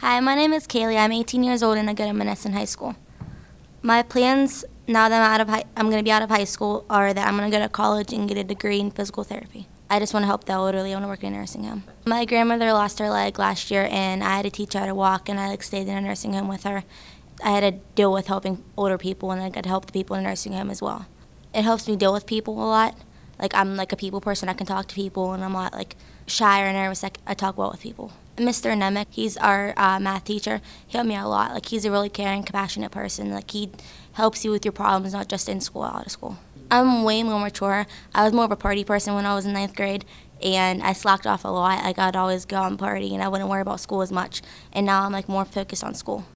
Hi, my name is Kaylee. I'm 18 years old and I go to Monessen High School. My plans now that I'm going to be out of high school are that I'm going to go to college and get a degree in physical therapy. I just want to help the elderly. I want to work in a nursing home. My grandmother lost her leg last year and I had to teach her how to walk, and I stayed in a nursing home with her. I had to deal with helping older people, and I got to help the people in a nursing home as well. It helps me deal with people a lot. I'm like a people person. I can talk to people, and I'm not shy or nervous. I talk well with people. Mr. Nemec, he's our math teacher. He helped me out a lot. He's a really caring, compassionate person. He helps you with your problems, not just in school, out of school. I'm way more mature. I was more of a party person when I was in ninth grade, and I slacked off a lot. I'd always go out and party, and I wouldn't worry about school as much. And now I'm more focused on school.